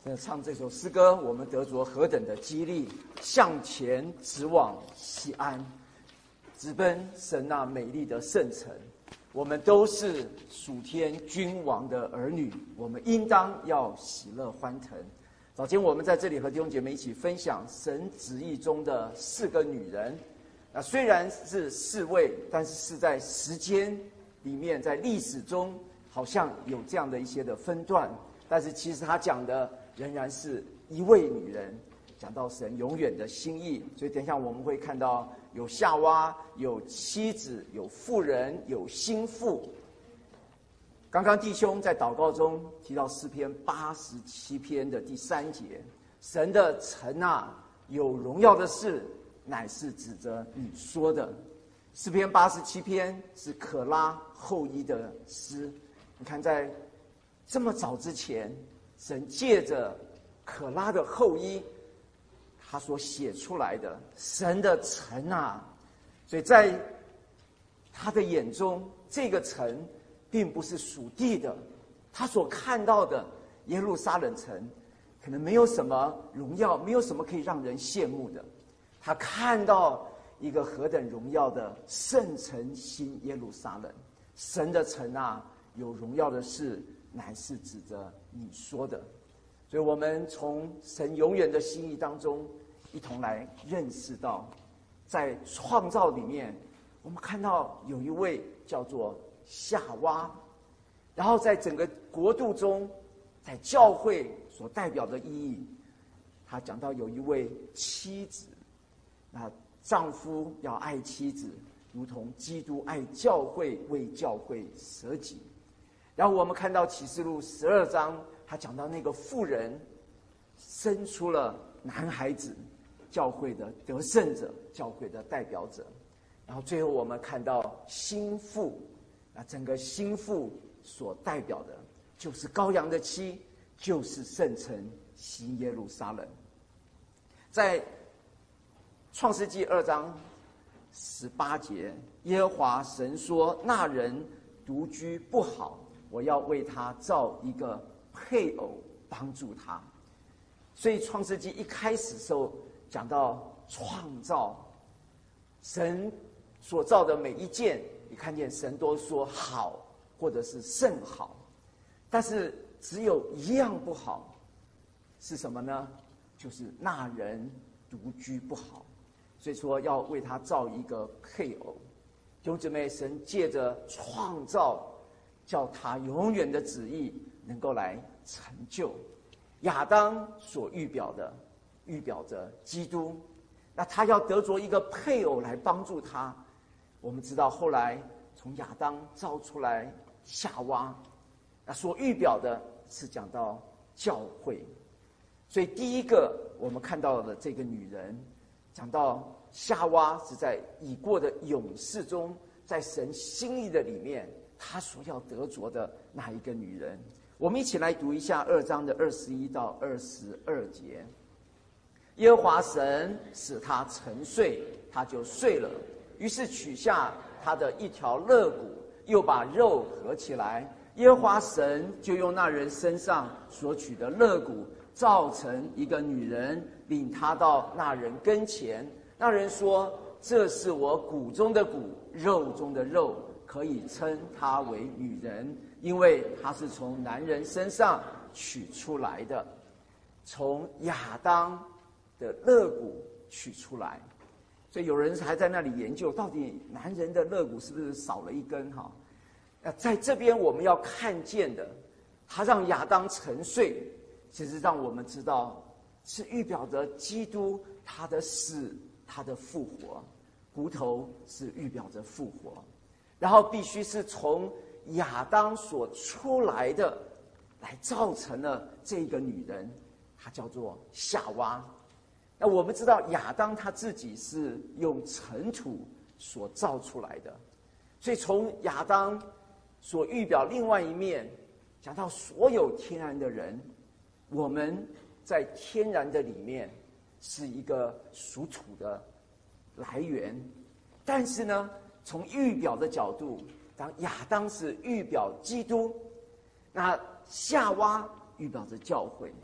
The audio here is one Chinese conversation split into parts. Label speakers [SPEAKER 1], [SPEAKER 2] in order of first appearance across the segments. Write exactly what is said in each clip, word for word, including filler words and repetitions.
[SPEAKER 1] 在唱这首诗歌，我们得着何等的激励，向前直往西安，直奔神那美丽的圣城。我们都是属天君王的儿女，我们应当要喜乐欢腾。早间我们在这里和弟兄姐妹一起分享神旨意中的四个女人。那虽然是四位，但是是在时间里面，在历史中好像有这样的一些的分段，但是其实他讲的仍然是一位女人，讲到神永远的心意。所以等一下我们会看到有夏娃，有妻子，有妇人，有心腹。刚刚弟兄在祷告中提到诗篇八十七篇的第三节，神的城啊，有荣耀的事，乃是指着你说的。诗篇八十七篇是可拉后裔的诗，你看在这么早之前，神借着可拉的后裔，他所写出来的神的城啊，所以在他的眼中，这个城并不是属地的，他所看到的耶路撒冷城可能没有什么荣耀，没有什么可以让人羡慕的。他看到一个何等荣耀的圣城新耶路撒冷，神的城啊，有荣耀的事，乃是指着你说的。所以我们从神永远的心意当中一同来认识到，在创造里面我们看到有一位叫做夏娃，然后在整个国度中，在教会所代表的意义，他讲到有一位妻子，那丈夫要爱妻子，如同基督爱教会，为教会舍己。然后我们看到启示录十二章，他讲到那个妇人生出了男孩子，教会的得胜者，教会的代表者。然后最后我们看到心腹，那整个心腹所代表的就是羔羊的妻，就是圣城新耶路撒冷。在创世纪二章十八节，耶和华神说：那人独居不好，我要为他造一个配偶帮助他。所以创世纪一开始的时候讲到创造，神所造的每一件，你看见神都说好，或者是甚好，但是只有一样不好，是什么呢？就是那人独居不好，所以说要为他造一个配偶。弟兄姊妹，神借着创造，叫他永远的旨意能够来成就。亚当所预表的，预表着基督，那他要得着一个配偶来帮助他。我们知道后来从亚当造出来夏娃，那所预表的是讲到教会。所以第一个我们看到的这个女人，讲到夏娃是在已过的永世中，在神心意的里面，她所要得着的那一个女人。我们一起来读一下二章的二十一到二十二节。耶和华神使他沉睡，他就睡了，于是取下他的一条肋骨，又把肉合起来。耶和华神就用那人身上所取的肋骨造成一个女人，领他到那人跟前。那人说：这是我骨中的骨，肉中的肉，可以称她为女人，因为她是从男人身上取出来的。从亚当的肋骨取出来，所以有人还在那里研究，到底男人的肋骨是不是少了一根哈？那在这边我们要看见的，他让亚当沉睡，其实让我们知道是预表着基督他的死，他的复活。骨头是预表着复活，然后必须是从亚当所出来的，来造成了这个女人，她叫做夏娃。那我们知道亚当他自己是用尘土所造出来的，所以从亚当所预表另外一面，讲到所有天然的人，我们在天然的里面是一个属土的来源，但是呢，从预表的角度，当亚当是预表基督，那夏娃预表着教会。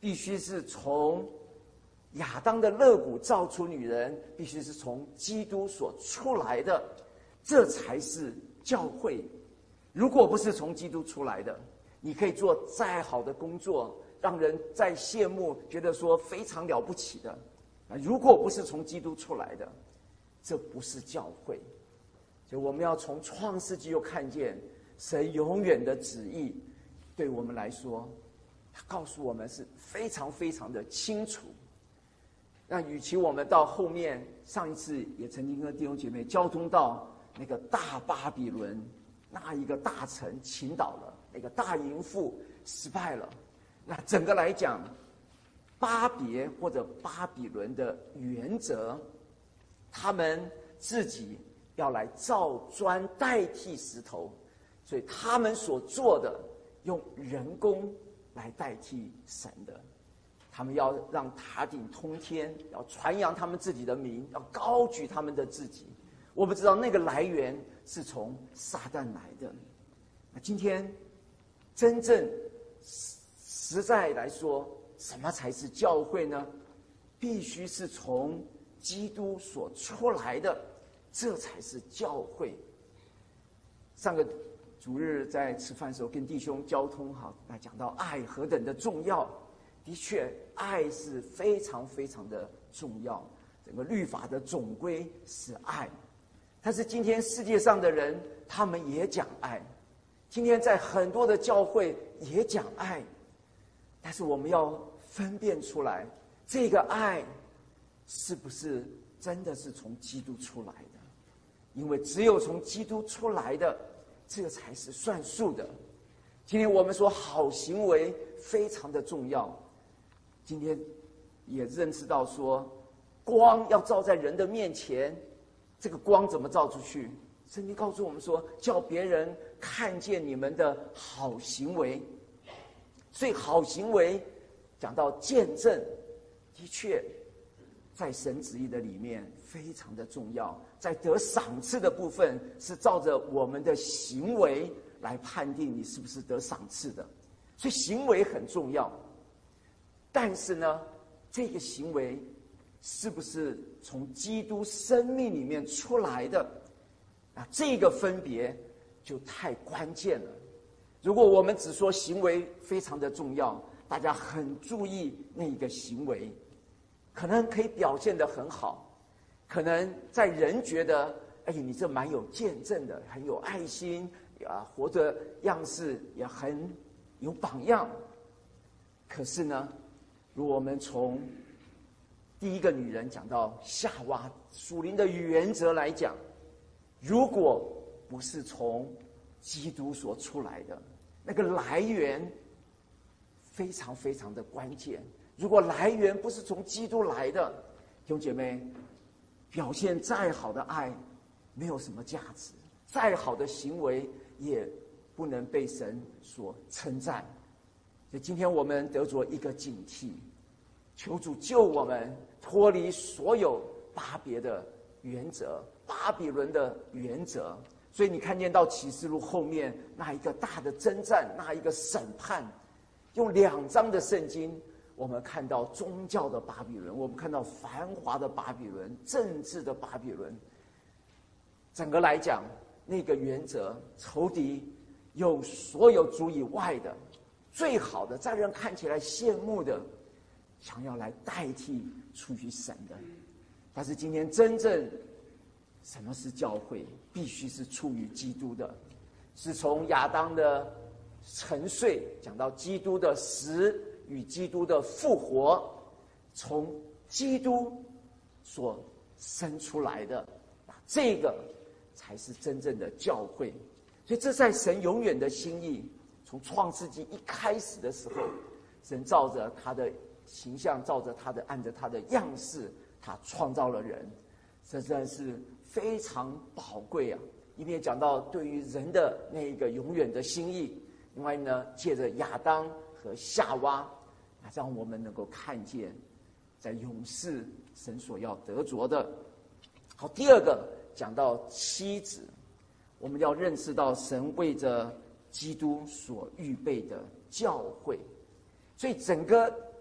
[SPEAKER 1] 必须是从亚当的肋骨造出女人，必须是从基督所出来的，这才是教会。如果不是从基督出来的，你可以做再好的工作，让人再羡慕，觉得说非常了不起的，如果不是从基督出来的，这不是教会。所以我们要从创世纪又看见神永远的旨意，对我们来说，他告诉我们是非常非常的清楚。那与其我们到后面，上一次也曾经跟弟兄姐妹交通到那个大巴比伦，那一个大城倾倒了，那个大淫妇失败了。那整个来讲，巴别或者巴比伦的原则，他们自己要来造砖代替石头，所以他们所做的用人工来代替神的。他们要让塔顶通天，要传扬他们自己的名，要高举他们的自己。我们知道那个来源是从撒旦来的。那今天真正实在来说，什么才是教会呢？必须是从基督所出来的，这才是教会。上个主日在吃饭的时候跟弟兄交通，好，来讲到爱何等的重要。的确，爱是非常非常的重要。整个律法的总归是爱，但是今天世界上的人，他们也讲爱。今天在很多的教会也讲爱，但是我们要分辨出来，这个爱是不是真的是从基督出来的？因为只有从基督出来的，这个才是算数的。今天我们说好行为非常的重要。今天也认识到说，光要照在人的面前，这个光怎么照出去？圣经告诉我们说，叫别人看见你们的好行为。所以好行为讲到见证，的确在神旨意的里面非常的重要。在得赏赐的部分，是照着我们的行为来判定你是不是得赏赐的，所以行为很重要。但是呢，这个行为是不是从基督生命里面出来的？啊，这个分别就太关键了。如果我们只说行为非常的重要，大家很注意那个行为，可能可以表现得很好，可能在人觉得，哎，你这蛮有见证的，很有爱心啊，活的样式也很有榜样。可是呢，如果我们从第一个女人讲到夏娃属灵的原则来讲，如果不是从基督所出来的，那个来源非常非常的关键。如果来源不是从基督来的，弟兄姐妹，表现再好的爱没有什么价值，再好的行为也不能被神所称赞。所以今天我们得着一个警惕，求主救我们脱离所有巴别的原则，巴比伦的原则。所以你看见到启示录后面那一个大的征战，那一个审判，用两章的圣经，我们看到宗教的巴比伦，我们看到繁华的巴比伦，政治的巴比伦。整个来讲，那个原则，仇敌有所有主以外的最好的，在人看起来羡慕的，想要来代替出于神的。但是今天真正什么是教会，必须是出于基督的，是从亚当的沉睡讲到基督的死与基督的复活，从基督所生出来的，这个才是真正的教会。所以这在神永远的心意，从创世纪一开始的时候，神照着他的形象，照着他的按着他的样式，他创造了人。这真的是非常宝贵啊！一边讲到对于人的那一个永远的心意，另外呢，借着亚当和夏娃，让我们能够看见在永世神所要得着的。好，第二个讲到妻子，我们要认识到神为着基督所预备的教会。所以整个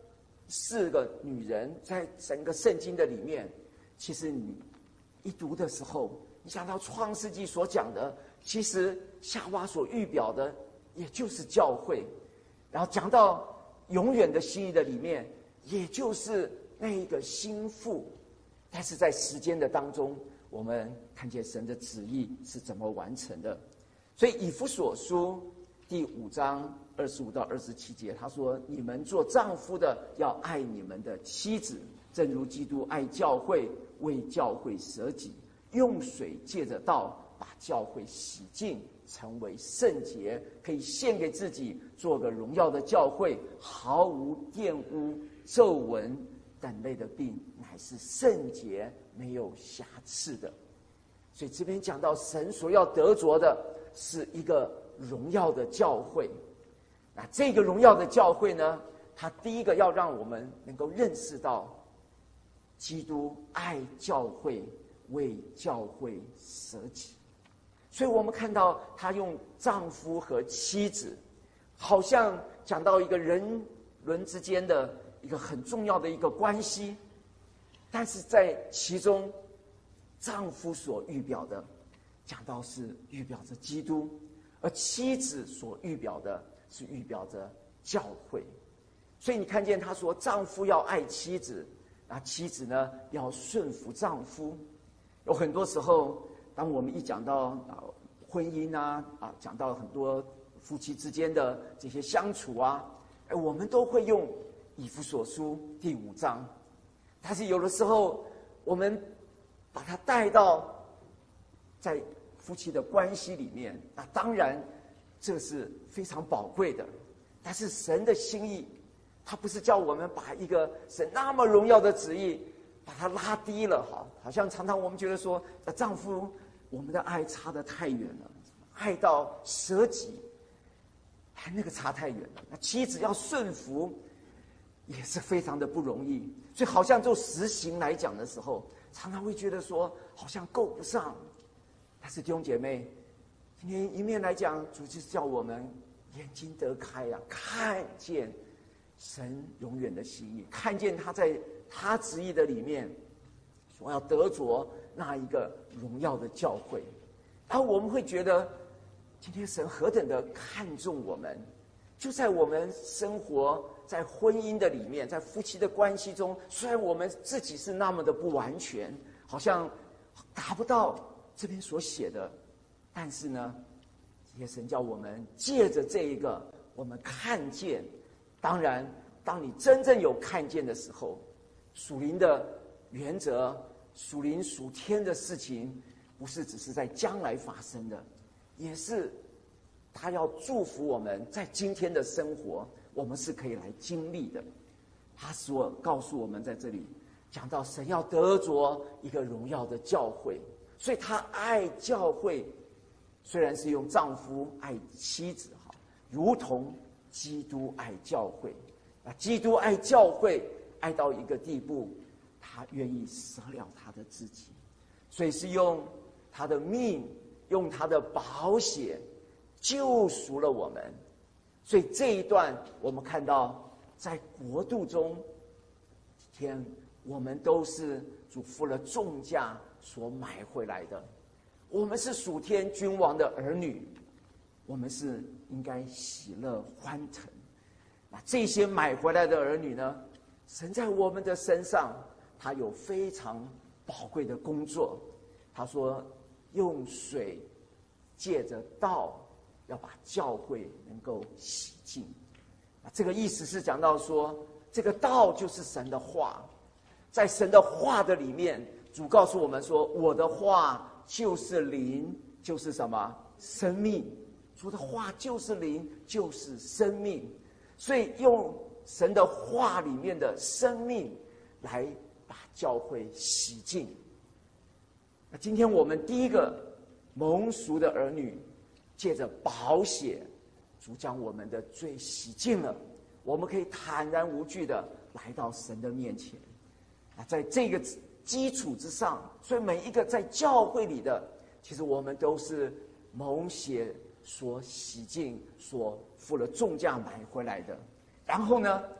[SPEAKER 1] 四个女人，在整个圣经的里面，其实你一读的时候，你想到创世纪所讲的，其实夏娃所预表的也就是教会，然后讲到永远的心意的里面，也就是那一个心腹。但是在时间的当中，我们看见神的旨意是怎么完成的。所以以弗所书第五章二十五到二十七节，他说：你们做丈夫的要爱你们的妻子，正如基督爱教会，为教会舍己，用水借着道把教会洗净，成为圣洁，可以献给自己，做个荣耀的教会，毫无玷污、皱纹等类的病，乃是圣洁没有瑕疵的。所以这边讲到神所要得着的是一个荣耀的教会。那这个荣耀的教会呢，它第一个要让我们能够认识到基督爱教会，为教会舍己。所以我们看到他用丈夫和妻子，好像讲到一个人伦之间的一个很重要的一个关系，但是在其中丈夫所预表的讲到是预表着基督，而妻子所预表的是预表着教会。所以你看见他说丈夫要爱妻子，那妻子呢要顺服丈夫。有很多时候当我们一讲到啊婚姻啊啊讲到很多夫妻之间的这些相处啊，哎我们都会用以弗所书第五章，但是有的时候我们把它带到在夫妻的关系里面，那当然这是非常宝贵的。但是神的心意，他不是叫我们把一个神那么荣耀的旨意把它拉低了，哈，好像常常我们觉得说，丈夫我们的爱差得太远了，爱到舍己，还那个差太远了。那妻子要顺服，也是非常的不容易。所以好像就实行来讲的时候，常常会觉得说好像够不上。但是弟兄姐妹，今天一面来讲，主就是叫我们眼睛得开啊，看见神永远的心意，看见他在他旨意的里面所要得着那一个荣耀的教会。然后我们会觉得今天神何等的看重我们，就在我们生活在婚姻的里面，在夫妻的关系中，虽然我们自己是那么的不完全，好像达不到这边所写的，但是呢也神叫我们借着这一个我们看见。当然当你真正有看见的时候，属灵的原则，属灵属天的事情，不是只是在将来发生的，也是他要祝福我们在今天的生活，我们是可以来经历的。他所告诉我们在这里讲到神要得着一个荣耀的教会，所以他爱教会，虽然是用丈夫爱妻子，如同基督爱教会。那基督爱教会爱到一个地步，他愿意舍了他的自己，所以是用他的命，用他的宝血救赎了我们。所以这一段我们看到在国度中，天我们都是主付了重价所买回来的，我们是属天君王的儿女，我们是应该喜乐欢腾。那这些买回来的儿女呢，神在我们的身上他有非常宝贵的工作。他说用水借着道要把教会能够洗净。那这个意思是讲到说，这个道就是神的话，在神的话的里面，主告诉我们说，我的话就是灵，就是什么？生命。主的话就是灵，就是生命。所以用神的话里面的生命来把教会洗净。那今天我们第一个蒙赎的儿女，借着宝血，主将我们的罪洗净了，我们可以坦然无惧的来到神的面前。那在这个基础之上，所以每一个在教会里的，其实我们都是蒙血所洗净，所付了重价买回来的。然后呢，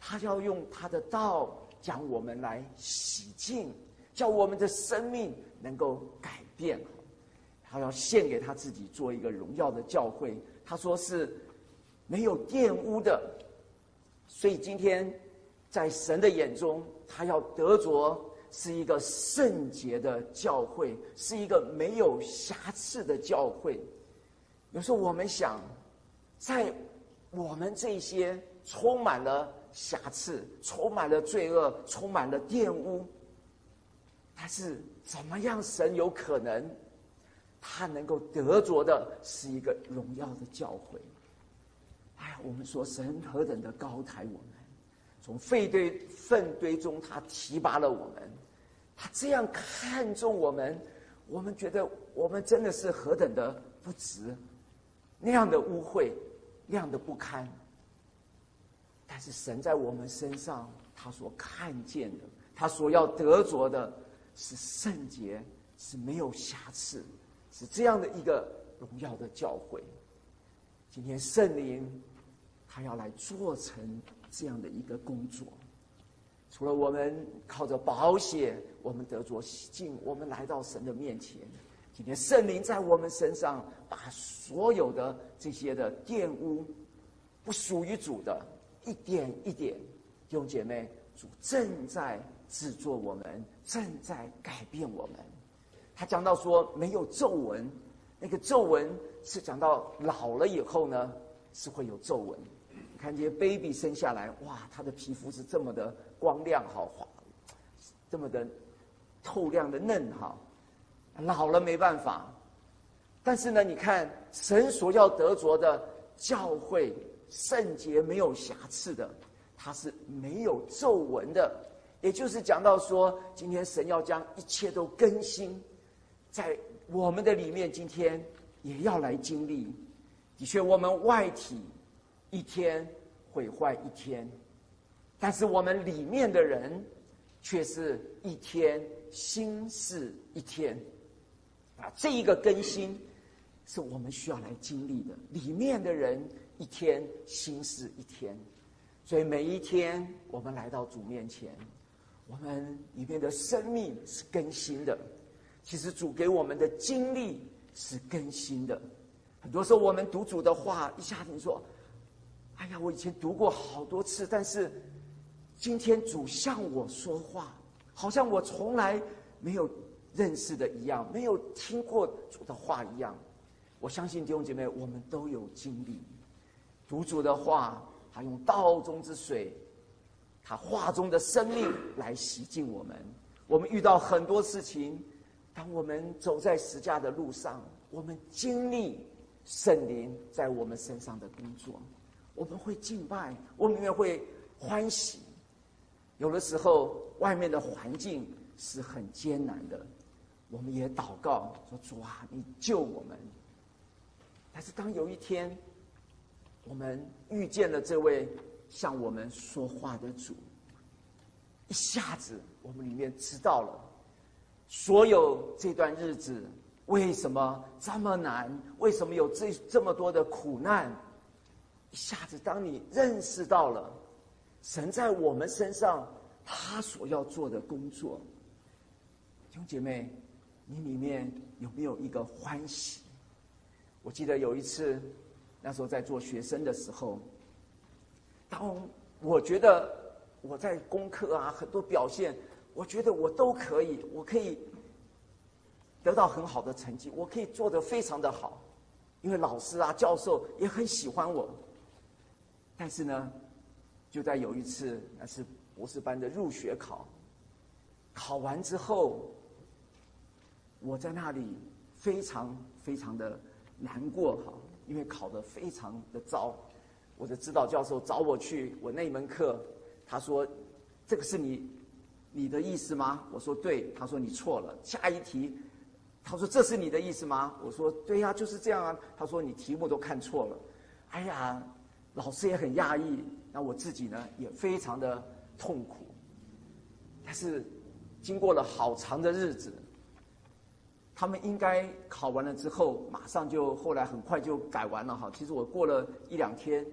[SPEAKER 1] 他要用他的道将我们来洗净，叫我们的生命能够改变。他要献给他自己做一个荣耀的教会，他说是没有玷污的。所以今天在神的眼中，他要得着是一个圣洁的教会，是一个没有瑕疵的教会。有时候我们想，在我们这些充满了瑕疵、充满了罪恶、充满了玷污，但是怎么样神有可能他能够得着的是一个荣耀的教会？哎呀，我们说神何等的高抬我们，从废堆粪堆中他提拔了我们，他这样看重我们，我们觉得我们真的是何等的不值，那样的污秽，那样的不堪。但是神在我们身上，他所看见的，他所要得着的是圣洁，是没有瑕疵，是这样的一个荣耀的教会。今天圣灵他要来做成这样的一个工作。除了我们靠着宝血我们得着洗净，我们来到神的面前，今天圣灵在我们身上把所有的这些的玷污不属于主的一点一点，弟兄姐妹，主正在制作我们，正在改变我们。他讲到说没有皱纹，那个皱纹是讲到老了以后呢是会有皱纹。你看这些 baby 生下来，哇，他的皮肤是这么的光亮好滑，这么的透亮的嫩哈，老了没办法。但是呢，你看神所要得着的教会圣洁没有瑕疵的，它是没有皱纹的。也就是讲到说，今天神要将一切都更新在我们的里面，今天也要来经历。的确我们外体一天毁坏一天，但是我们里面的人却是一天新事一天啊！这一个更新是我们需要来经历的，里面的人一天新事一天。所以每一天我们来到主面前，我们里面的生命是更新的。其实主给我们的经历是更新的。很多时候我们读主的话，一下子你说，哎呀，我以前读过好多次，但是今天主向我说话，好像我从来没有认识的一样，没有听过主的话一样。我相信弟兄姐妹，我们都有经历读主的话，他用道中之水，他话中的生命来洗净我们。我们遇到很多事情，当我们走在十架的路上，我们经历圣灵在我们身上的工作，我们会敬拜，我们也会欢喜。有的时候外面的环境是很艰难的，我们也祷告说，主啊，你救我们。但是当有一天我们遇见了这位向我们说话的主，一下子我们里面知道了所有这段日子为什么这么难，为什么有这这么多的苦难。一下子当你认识到了神在我们身上他所要做的工作，弟兄姐妹，你里面有没有一个欢喜？我记得有一次，那时候在做学生的时候，当我觉得我在功课啊很多表现，我觉得我都可以，我可以得到很好的成绩，我可以做得非常的好，因为老师啊教授也很喜欢我。但是呢，就在有一次，那是博士班的入学考，考完之后，我在那里非常非常的难过哈，因为考得非常的糟。我的指导教授找我去我那一门课，他说：“这个是你你的意思吗？”我说：“对。”他说：“你错了。”下一题，他说：“这是你的意思吗？”我说：“对呀，就是这样啊。”他说：“你题目都看错了。”哎呀，老师也很讶异，那我自己呢也非常的痛苦。但是经过了好长的日子，他们应该考完了之后马上就后来很快就改完了哈。其实我过了一两天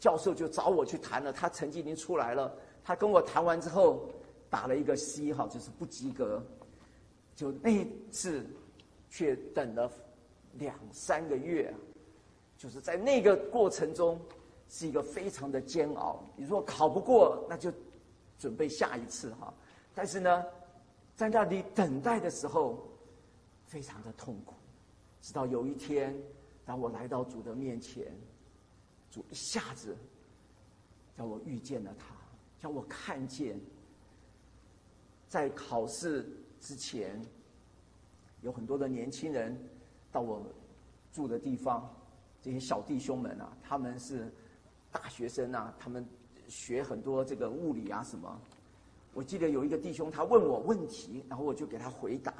[SPEAKER 1] 教授就找我去谈了，他成绩已经出来了，他跟我谈完之后打了一个 C 哈，就是不及格。就那一次却等了两三个月，就是在那个过程中是一个非常的煎熬。你如果考不过，那就准备下一次哈。但是呢，在那里等待的时候，非常的痛苦。直到有一天，当我来到主的面前，主一下子叫我遇见了他，叫我看见，在考试之前，有很多的年轻人到我住的地方，这些小弟兄们啊，他们是大学生啊，他们学很多这个物理啊什么。我记得有一个弟兄，他问我问题，然后我就给他回答。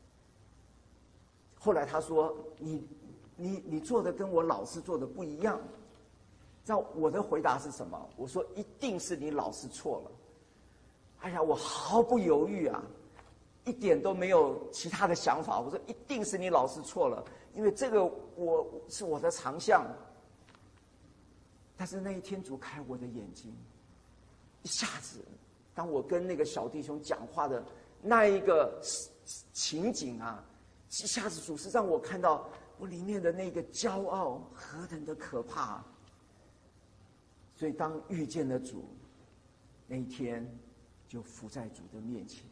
[SPEAKER 1] 后来他说：“你、你、你做的跟我老师做的不一样。”知道我的回答是什么？我说：“一定是你老师错了。”哎呀，我毫不犹豫啊，一点都没有其他的想法。我说：“一定是你老师错了，因为这个我是我的长项。”但是那一天主开我的眼睛，一下子，当我跟那个小弟兄讲话的那一个情景啊，一下子主是让我看到我里面的那个骄傲何等的可怕。所以当遇见了主，那一天就伏在主的面前。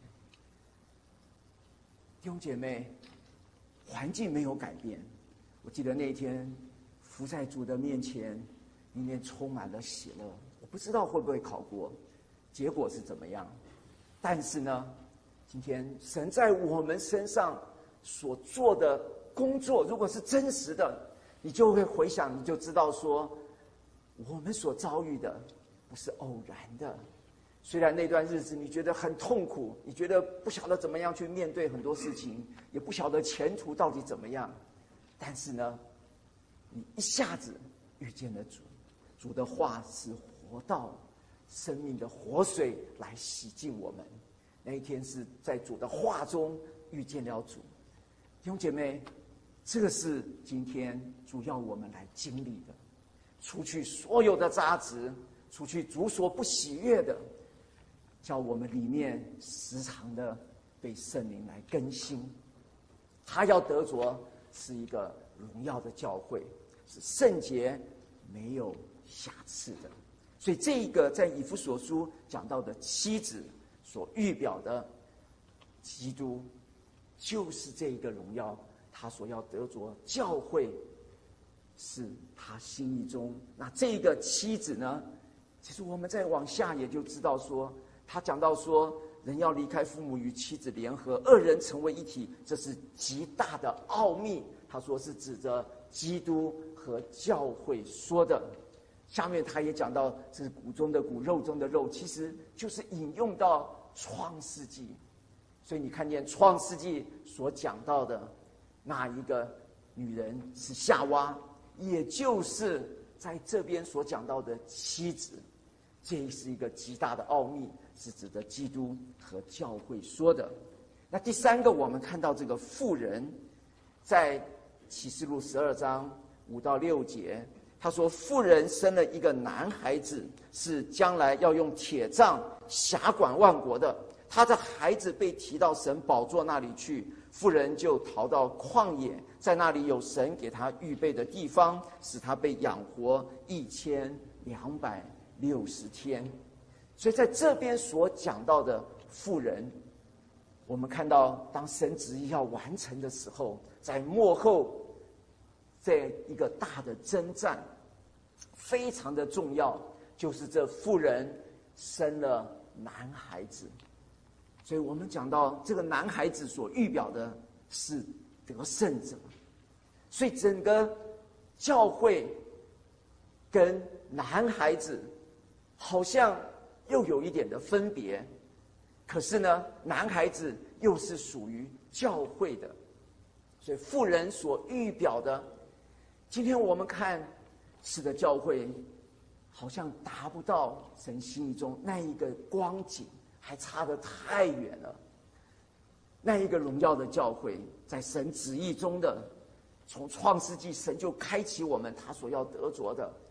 [SPEAKER 1] 弟兄姐妹，环境没有改变，我记得那一天伏在主的面前，里面充满了喜乐。我不知道会不会考过，结果是怎么样。但是呢，今天神在我们身上所做的工作，如果是真实的，你就会回想，你就知道说，我们所遭遇的不是偶然的。虽然那段日子你觉得很痛苦，你觉得不晓得怎么样去面对很多事情，也不晓得前途到底怎么样，但是呢，你一下子遇见了主，主的话是活道，生命的活水来洗净我们。那一天是在主的话中遇见了主。弟兄姐妹，这个是今天主要我们来经历的，除去所有的杂质，除去主所不喜悦的，叫我们里面时常的被圣灵来更新。他要得着是一个荣耀的教会，是圣洁没有瑕疵的。所以这一个在以弗所书讲到的妻子所预表的基督，就是这一个荣耀，他所要得着教会是他心意中。那这个妻子呢，其实我们再往下也就知道说，他讲到说，人要离开父母与妻子联合，二人成为一体，这是极大的奥秘。他说是指着基督和教会说的。下面他也讲到，这是骨中的骨，肉中的肉，其实就是引用到创世纪。所以你看见创世纪所讲到的那一个女人是夏娃，也就是在这边所讲到的妻子。这是一个极大的奥秘，是指的基督和教会说的。那第三个，我们看到这个妇人，在启示录十二章五到六节，他说妇人生了一个男孩子，是将来要用铁杖辖管万国的。他的孩子被提到神宝座那里去，妇人就逃到旷野，在那里有神给他预备的地方，使他被养活一千两百六十天。所以在这边所讲到的妇人，我们看到当神旨意要完成的时候，在末后这一个大的征战非常的重要，就是这妇人生了男孩子。所以我们讲到这个男孩子所预表的是得胜者。所以整个教会跟男孩子好像又有一点的分别，可是呢，男孩子又是属于教会的。所以妇人所预表的，今天我们看是的教会好像达不到神心意中那一个光景，还差得太远了。那一个荣耀的教会，在神旨意中的，从创世纪神就开启我们他所要得着的，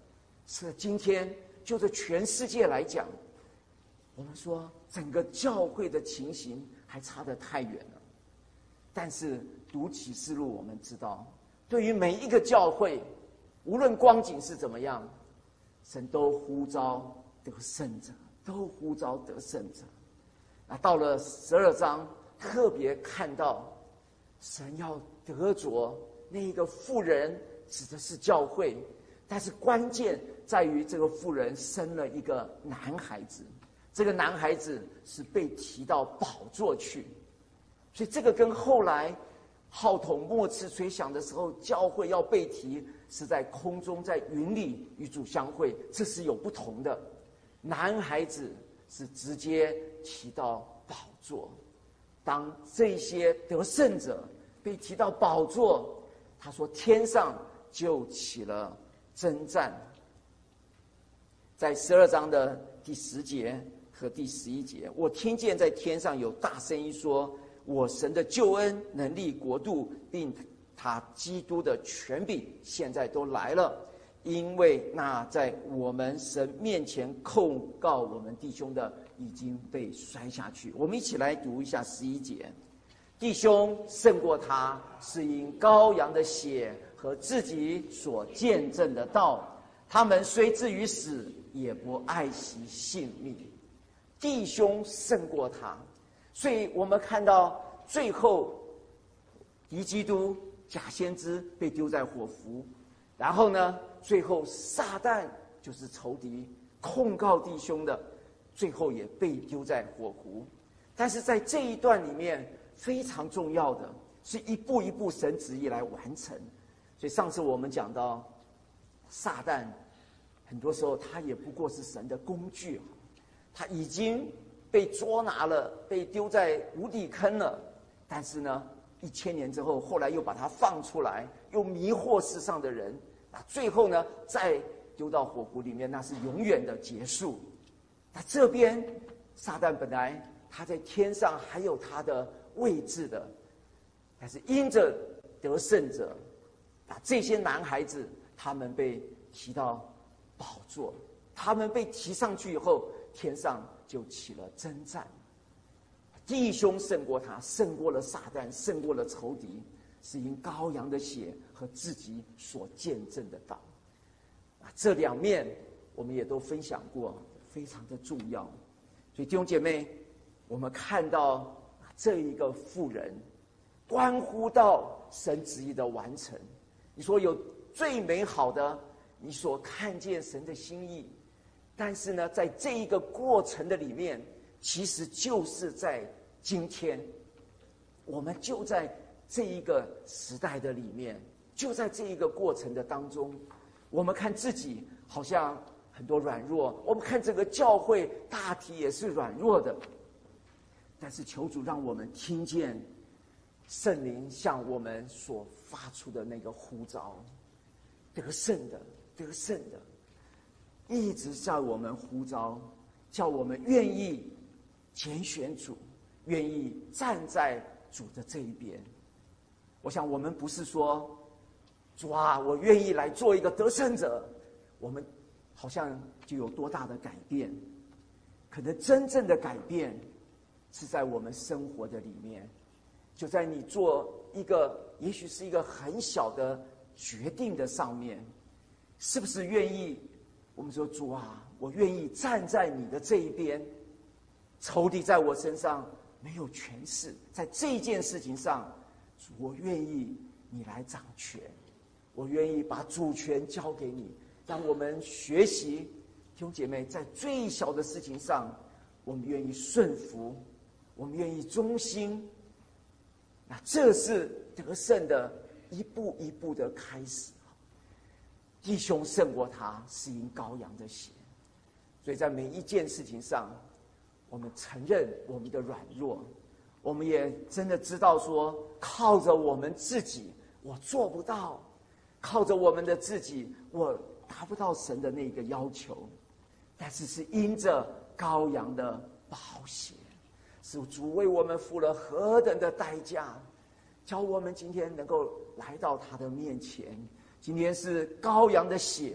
[SPEAKER 1] 是今天就着全世界来讲，我们说整个教会的情形还差得太远了。但是读启示录，我们知道，对于每一个教会，无论光景是怎么样，神都呼召得胜者，都呼召得胜者。那到了十二章，特别看到神要得着那一个妇人，指的是教会，但是关键在于这个妇人生了一个男孩子，这个男孩子是被提到宝座去，所以这个跟后来号筒末次吹响的时候，教会要被提是在空中，在云里与主相会，这是有不同的。男孩子是直接提到宝座，当这些得胜者被提到宝座，他说天上就起了征战。在十二章的第十节和第十一节，我听见在天上有大声音说，我神的救恩、能力、国度，并他基督的权柄，现在都来了。因为那在我们神面前控告我们弟兄的，已经被摔下去。我们一起来读一下十一节：弟兄胜过他，是因羔羊的血和自己所见证的道。他们虽至于死，也不爱惜性命。弟兄胜过他，所以我们看到最后敌基督假先知被丢在火湖，然后呢，最后撒旦就是仇敌控告弟兄的，最后也被丢在火湖。但是在这一段里面非常重要的是一步一步神旨意来完成。所以上次我们讲到撒旦很多时候他也不过是神的工具，他已经被捉拿了，被丢在无底坑了，但是呢一千年之后，后来又把他放出来，又迷惑世上的人，那最后呢再丢到火湖里面，那是永远的结束。那这边撒旦本来他在天上还有他的位置的，但是因着得胜者，啊，这些男孩子他们被提到宝座，他们被提上去以后，天上就起了征战。弟兄胜过他，胜过了撒旦，胜过了仇敌，是因羔羊的血和自己所见证的道。啊，这两面我们也都分享过，非常的重要。所以弟兄姐妹，我们看到这一个妇人，关乎到神旨意的完成。你说有最美好的，你所看见神的心意，但是呢，在这一个过程的里面，其实就是在今天，我们就在这一个时代的里面，就在这一个过程的当中，我们看自己好像很多软弱，我们看这个教会大体也是软弱的，但是求主让我们听见圣灵向我们所发出的那个呼召，得胜的，得胜的，一直叫我们呼召，叫我们愿意拣选主，愿意站在主的这一边。我想我们不是说主啊，我愿意来做一个得胜者，我们好像就有多大的改变。可能真正的改变是在我们生活的里面，就在你做一个也许是一个很小的决定的上面，是不是愿意我们说主啊，我愿意站在你的这一边，仇敌在我身上没有权势，在这件事情上，我愿意你来掌权，我愿意把主权交给你。让我们学习，弟兄姐妹，在最小的事情上，我们愿意顺服，我们愿意忠心。那这是得胜的一步一步的开始。弟兄胜过他，是因羔羊的血。所以在每一件事情上，我们承认我们的软弱，我们也真的知道说，靠着我们自己我做不到，靠着我们的自己我达不到神的那个要求，但是是因着羔羊的宝血，是主为我们付了何等的代价，叫我们今天能够来到他的面前。今天是羔羊的血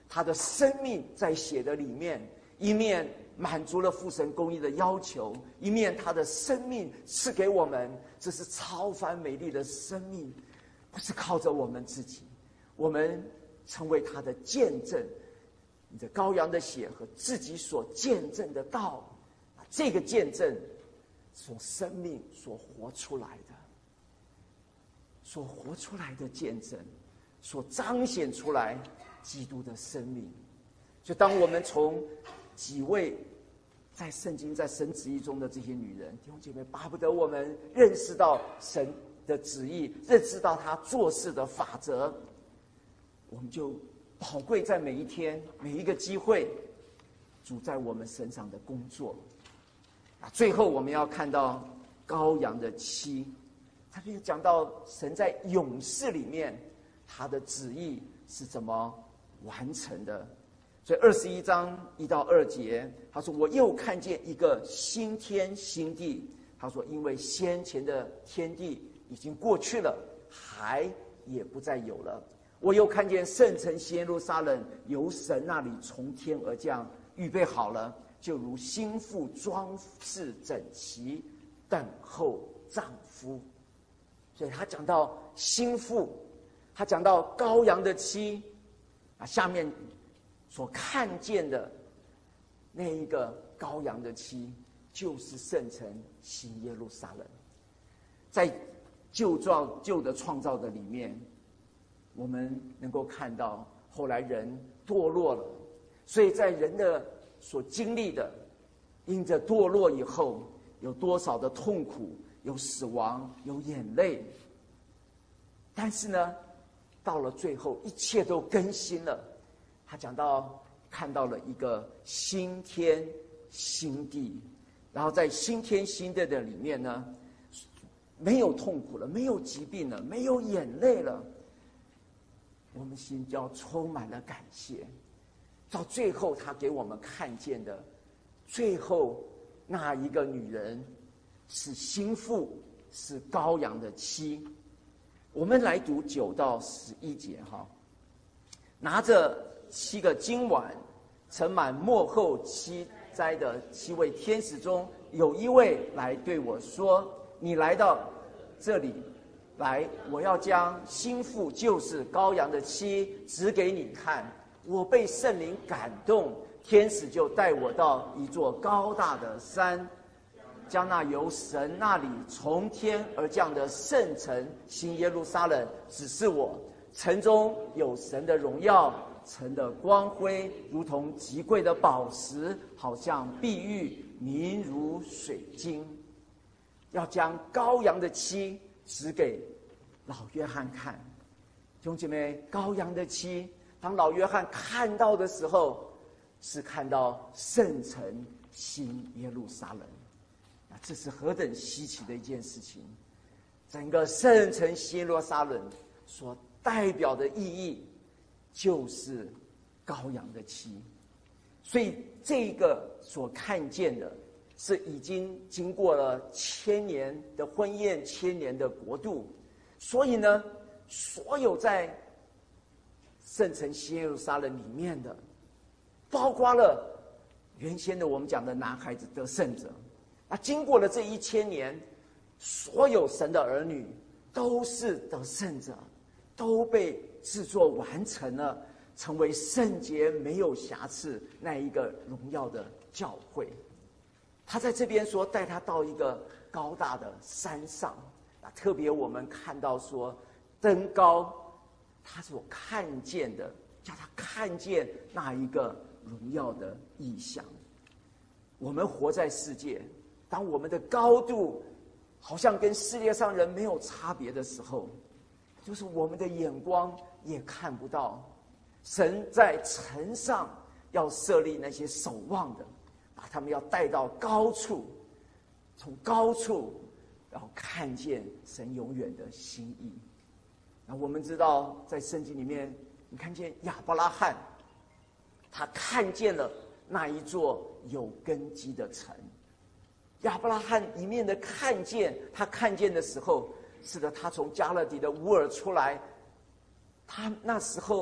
[SPEAKER 1] 他的生命在血的里面，一面满足了父神公义的要求，一面他的生命赐给我们，这是超凡美丽的生命，不是靠着我们自己，我们成为他的见证。你的羔羊的血和自己所见证的道，这个见证所生命所活出来的，所活出来的见证，所彰显出来基督的生命。就当我们从几位在圣经在神旨意中的这些女人，弟兄姐妹，巴不得我们认识到神的旨意，认识到他做事的法则，我们就宝贵在每一天每一个机会主在我们身上的工作。啊，最后我们要看到羔羊的妻，他就讲到神在勇士里面他的旨意是怎么完成的。所以二十一章一到二节，他说：“我又看见一个新天新地。”他说：“因为先前的天地已经过去了，海也不再有了。我又看见圣城新耶路撒冷由神那里从天而降，预备好了，就如新妇装饰整齐，等候丈夫。”所以他讲到新妇，他讲到羔羊的妻啊，下面所看见的那一个羔羊的妻，就是圣城新耶路撒冷。在旧造旧的创造的里面，我们能够看到后来人堕落了，所以在人的所经历的，因着堕落以后有多少的痛苦，有死亡，有眼泪。但是呢，到了最后一切都更新了。他讲到看到了一个新天新地，然后在新天新地的里面呢，没有痛苦了，没有疾病了，没有眼泪了，我们心就要充满了感谢。到最后他给我们看见的最后那一个女人是新妇，是羔羊的妻。我们来读九到十一节哈。拿着七个金碗盛满末后七灾的七位天使中，有一位来对我说：“你来到这里来，我要将新妇，就是羔羊的妻，指给你看。”我被圣灵感动，天使就带我到一座高大的山，将那由神那里从天而降的圣城新耶路撒冷指示我。城中有神的荣耀，城的光辉如同极贵的宝石，好像碧玉，明如水晶。要将羔羊的妻指给老约翰看。弟兄姐妹，羔羊的妻，当老约翰看到的时候，是看到圣城新耶路撒冷。那这是何等稀奇的一件事情！整个圣城新耶路撒冷所代表的意义，就是羔羊的妻。所以这个所看见的，是已经经过了千年的婚宴，千年的国度。所以呢，所有在圣城新耶路撒冷里面的，包括了原先的我们讲的男孩子得胜者，那经过了这一千年，所有神的儿女都是得胜者，都被制作完成了，成为圣洁没有瑕疵那一个荣耀的教会。他在这边说带他到一个高大的山上，啊，特别我们看到说登高，他所看见的，叫他看见那一个荣耀的意象。我们活在世界，当我们的高度好像跟世界上人没有差别的时候，就是我们的眼光也看不到神在城上要设立那些守望的，把他们要带到高处，从高处然后看见神永远的心意。那我们知道在圣经里面，你看见亚伯拉罕，他看见了那一座有根基的城。亚伯拉罕一面的看见，他看见的时候，是的，他从加勒底的乌尔出来，他那时候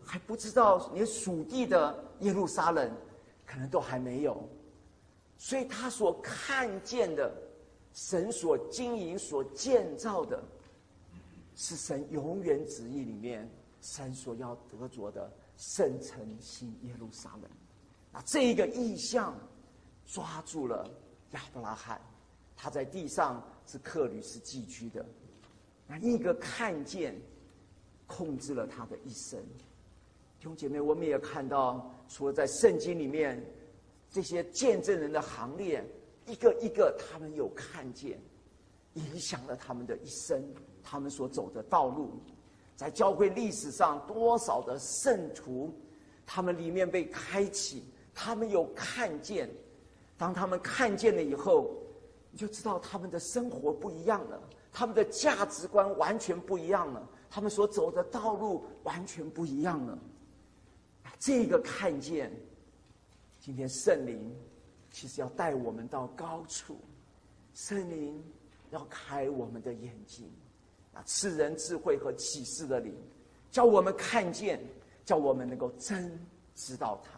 [SPEAKER 1] 还不知道连属地的耶路撒冷可能都还没有，所以他所看见的，神所经营、所建造的，是神永远旨意里面神所要得着的圣城新耶路撒冷。那这一个意象抓住了亚伯拉罕，他在地上是客旅，是寄居的。那一个看见控制了他的一生。弟兄姐妹，我们也看到，除了在圣经里面这些见证人的行列，一个一个他们有看见，影响了他们的一生，他们所走的道路。在教会历史上，多少的圣徒，他们里面被开启，他们有看见。当他们看见了以后，你就知道他们的生活不一样了，他们的价值观完全不一样了，他们所走的道路完全不一样了。这个看见，今天圣灵其实要带我们到高处，圣灵要开我们的眼睛，啊，赐人智慧和启示的灵，叫我们看见，叫我们能够真知道他。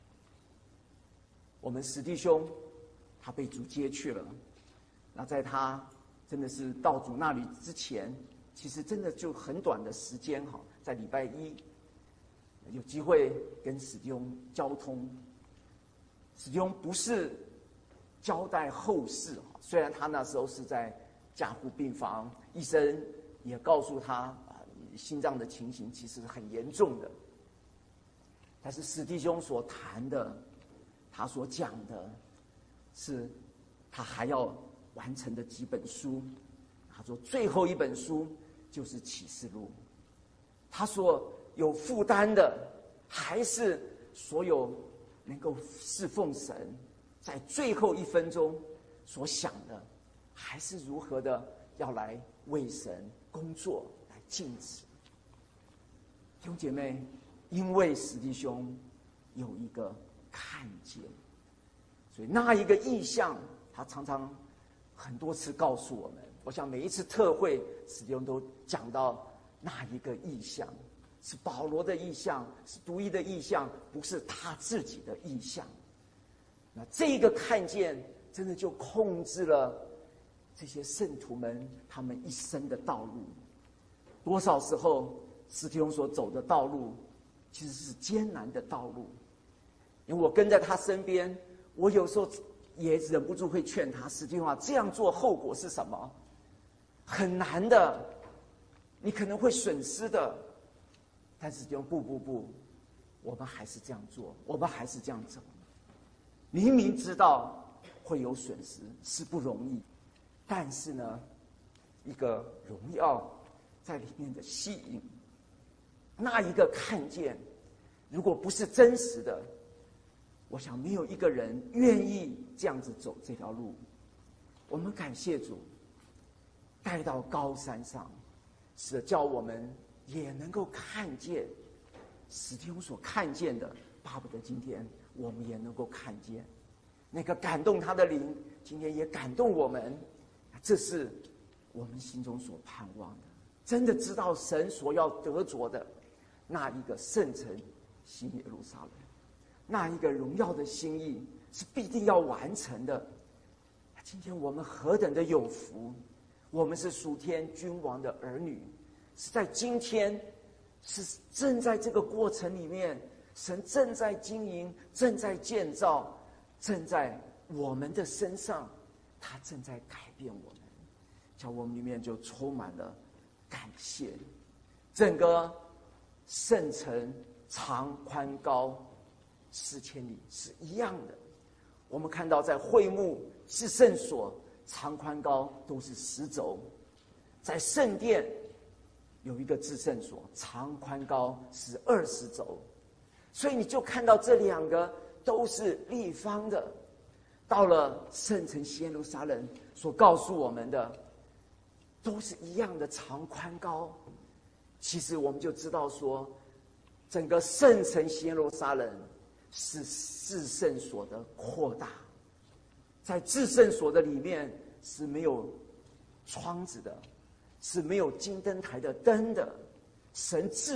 [SPEAKER 1] 我们史弟兄，他被主接去了，那在他真的是到主那里之前，其实真的就很短的时间哈，在礼拜一有机会跟史弟兄交通。史弟兄不是交代后事，虽然他那时候是在加护病房，医生也告诉他啊，心脏的情形其实是很严重的。但是史弟兄所谈的，他所讲的，是他还要完成的几本书。他说最后一本书就是启示录。他所有负担的，还是所有能够侍奉神，在最后一分钟所想的，还是如何的要来为神工作，来尽职。弟兄姐妹，因为史弟兄有一个看见，所以那一个意象，他常常很多次告诉我们。我想每一次特会，史弟兄都讲到那一个意象。是保罗的意象，是独一的意象，不是他自己的意象。那这个看见，真的就控制了这些圣徒们他们一生的道路。多少时候，史弟兄所走的道路，其实是艰难的道路。因为我跟在他身边，我有时候也忍不住会劝他：史弟兄啊，这样做后果是什么？很难的，你可能会损失的。但是就不不不，我们还是这样做，我们还是这样走。明明知道会有损失，是不容易，但是呢，一个荣耀在里面的吸引，那一个看见，如果不是真实的，我想没有一个人愿意这样子走这条路。我们感谢主，带到高山上，是叫我们也能够看见史弟兄所看见的，巴不得今天我们也能够看见那个感动他的灵，今天也感动我们。这是我们心中所盼望的，真的知道神所要得着的那一个圣城新耶路撒冷，那一个荣耀的心意是必定要完成的。今天我们何等的有福，我们是属天君王的儿女，是在今天，是正在这个过程里面，神正在经营，正在建造，正在我们的身上，他正在改变我们，叫我们里面就充满了感谢。整个圣城长宽高四千里是一样的。我们看到在会幕至圣所长宽高都是十轴，在圣殿有一个至圣所，长宽高是二十轴，所以你就看到这两个都是立方的。到了圣城新耶路撒冷，所告诉我们的都是一样的长宽高。其实我们就知道说，整个圣城新耶路撒冷是至圣所的扩大，在至圣所的里面是没有窗子的，是没有金灯台的灯的，神自己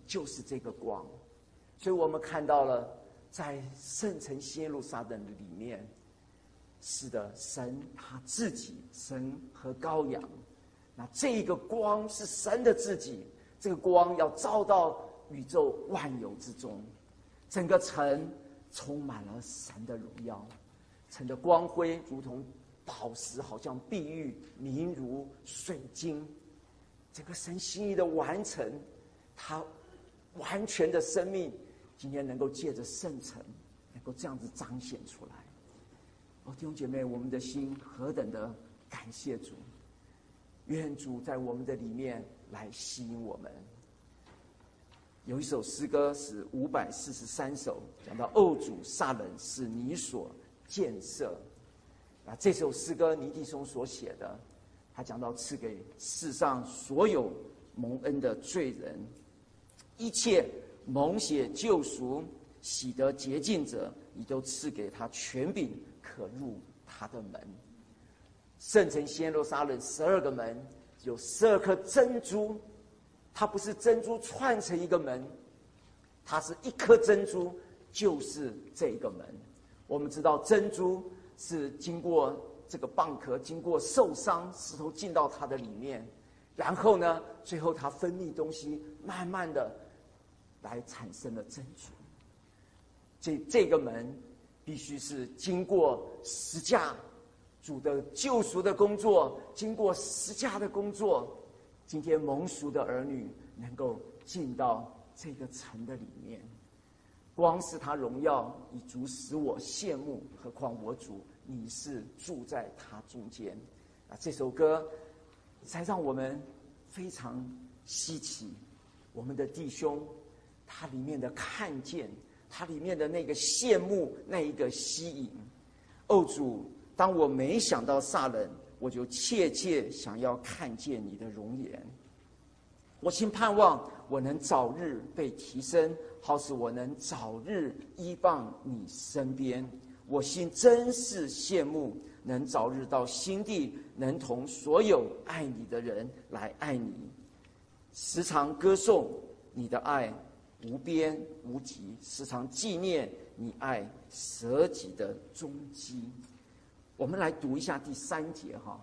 [SPEAKER 1] 就是这个光。所以我们看到了在圣城新耶路撒冷的里面，是的，神他自己，神和羔羊，那这个光是神的自己，这个光要照到宇宙万有之中，整个城充满了神的荣耀，城的光辉如同宝石，好像碧玉，明如水晶。整个神心意的完成，他完全的生命今天能够借着圣城能够这样子彰显出来。哦，弟兄姐妹，我们的心何等的感谢主，愿主在我们的里面来吸引我们。有一首诗歌是五百四十三首，讲到欧主撒冷是你所建设。啊，这首诗歌倪弟兄所写的，他讲到赐给世上所有蒙恩的罪人，一切蒙血救赎、喜得洁净者，你都赐给他权柄，可入他的门。圣城新耶路撒冷十二个门，有十二颗珍珠，它不是珍珠串成一个门，它是一颗珍珠，就是这一个门。我们知道珍珠是经过这个蚌壳，经过受伤，石头进到它的里面，然后呢，最后它分泌东西，慢慢的来产生了珍珠。这这个门必须是经过十架主的救赎的工作，经过十架的工作，今天蒙赎的儿女能够进到这个城的里面。光是他荣耀以足使我羡慕，何况我主你是住在他中间。啊，这首歌才让我们非常稀奇，我们的弟兄他里面的看见，他里面的那个羡慕，那一个吸引。哦主，当我没想到撒冷，我就切切想要看见你的容颜。我心盼望我能早日被提升，好使我能早日依傍你身边。我心真是羡慕，能早日到新地，能同所有爱你的人来爱你，时常歌颂你的爱无边无极，时常纪念你爱舍己的踪迹。我们来读一下第三节哈。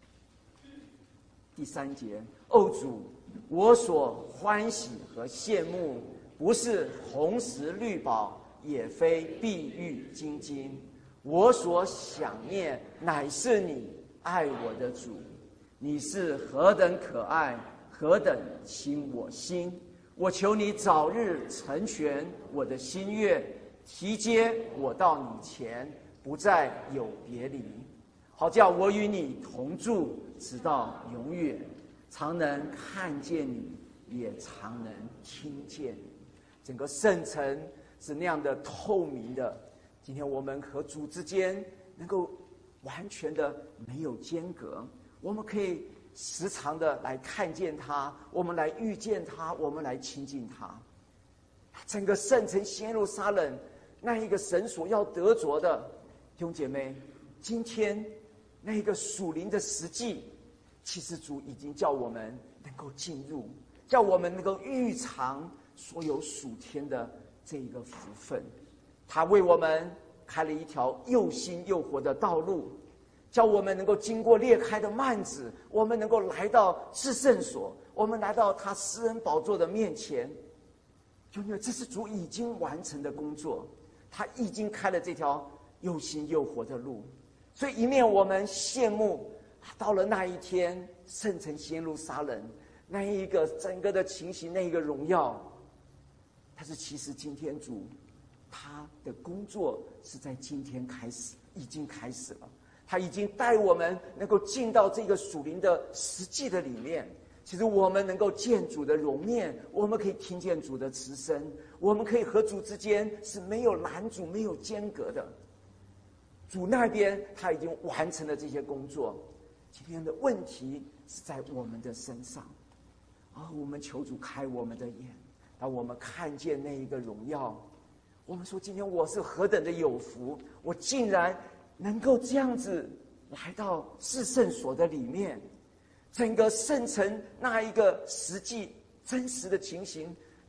[SPEAKER 1] 第三节，哦主，我所欢喜和羡慕，不是红石绿宝，也非碧玉金金，我所想念，乃是你，爱我的主。你是何等可爱，何等亲我心。我求你早日成全我的心愿，提接我到你前，不再有别离，好叫我与你同住，直到永远，常能看见你，也常能听见你。整个圣城是那样的透明的，今天我们和主之间能够完全的没有间隔，我们可以时常的来看见他，我们来遇见他，我们来亲近他。整个圣城新耶路撒冷那一个神所要得着的，弟兄姐妹，今天那一个属灵的实际，其实主已经叫我们能够进入，叫我们能够预尝所有属天的这一个福分。他为我们开了一条又新又活的道路，叫我们能够经过裂开的幔子，我们能够来到至圣所，我们来到他施恩宝座的面前。就因为这是主已经完成的工作，他已经开了这条又新又活的路。所以一面我们羡慕到了那一天圣城新耶路撒冷那一个整个的情形，那一个荣耀，但是其实今天主他的工作是在今天开始，已经开始了。他已经带我们能够进到这个属灵的实际的里面。其实我们能够见主的容面，我们可以听见主的慈声，我们可以和主之间是没有拦阻、没有间隔的。主那边他已经完成了这些工作，今天的问题是在我们的身上。啊、哦，我们求主开我们的眼，让我们看见那一个荣耀。我们说今天我是何等的有福，我竟然能够这样子来到至圣所的里面，整个圣城那一个实际真实的情形，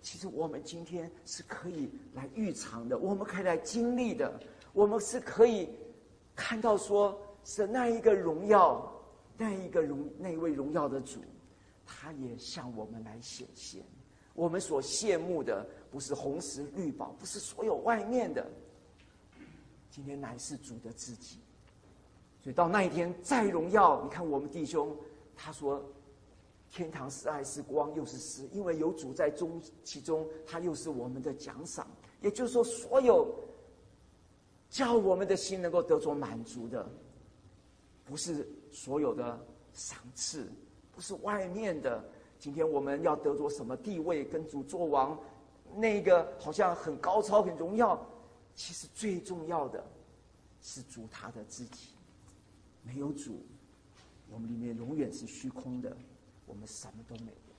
[SPEAKER 1] 其实我们今天是可以来预尝的，我们可以来经历的，我们是可以看到说，神那一个荣耀，那一个荣那一位荣耀的主，他也向我们来显现。我们所羡慕的不是红石绿宝，不是所有外面的，今天乃是主的自己。所以到那一天再荣耀，你看我们弟兄，他说天堂是爱是光又是诗，因为有主在中其中，他又是我们的奖赏。也就是说，所有叫我们的心能够得着满足的，不是所有的赏赐，不是外面的。今天我们要得着什么地位，跟主作王，那个好像很高超很荣耀，其实最重要的是主他的自己。没有主，我们里面永远是虚空的，我们什么都没有。